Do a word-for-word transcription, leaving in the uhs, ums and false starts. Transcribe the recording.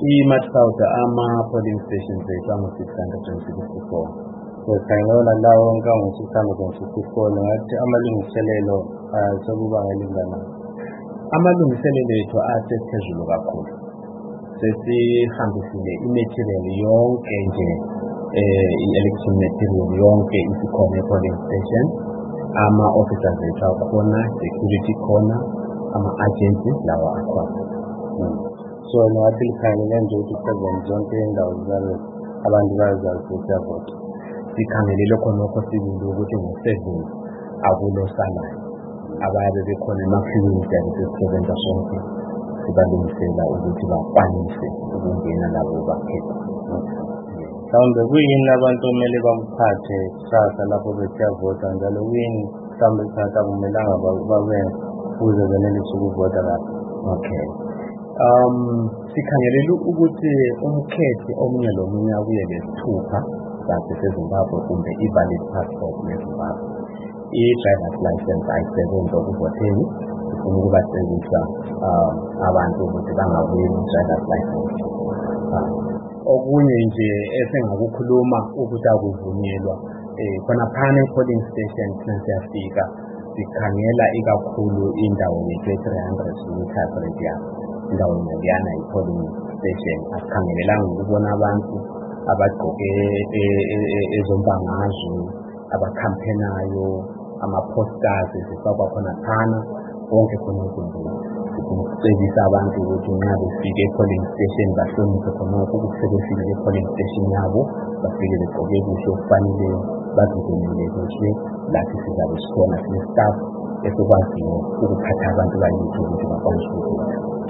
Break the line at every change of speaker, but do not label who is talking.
I-Matraut ama-polling stations ethu angu-six hundred sixty-four.
Ngikhangela lawo wonke angu-six hundred sixty-four ngathi amalungiselelo sekuba ngelingana.
Amalungiselelo ethu asephezulu kakhulu. Sesihambisile i-material yonke nje eh i-election material yonke isikhona e-polling station. Ama-officers ethu akhona, security khona, ama-agents lawa akhona.
So ngathi likhangele nje ukuthi seven zonke indawo zalo abantu bayazazi ukuthi yavota.
Sikhangelele khonokho sibili ukuthi ngo-seven akulo salayo. Abayabe bekhona ema-clinic sesisebenza sonke sibalungisela ukuthi bakwanise ukungena labo bakhetha.
Mhlawumbe kuyini abantu okumele bakuphathe kusasa lapho besiyavota njalo kuyini mhlawumbe kusasa akumelanga bakwenze ukuze benelise ukuvota kahle.
Okay. Um sikhangelele ukuthi umkhethi omunye lomunye abuye lesithupha sakhe seZimbabwe kumbe i-valid passport yeZimbabwe. I-driver's license ayisebenzi ukuvoteni. Sifuna ukubacebisa um abantu ukuthi bangabuyi i-driver's license. Okunye nje esengakukhuluma ukuthi akuvunyelwa eh khona phana e-polling station siyafika sikhangela ikakhulu indawo ye-three hundred meters radius. Indawo ngiyana i-polling station asikhangelelanga ukubona abantu abagqoke ezombangazo abakhampenayo ama-posters zifakwa khona phana konke khona ukwenziwa. Sicebisa abantu ukuthi nxa befike e-polling station bahloniphe khonokho ukuthi sebefike e-polling station yabo bafike begqoke kuhle okufaneleyo bazikonele kuhle lathi sizabe sikhona sine-staff esikwaziyo ukuphatha abantu bakithi ukuthi bakwanise ukuvota.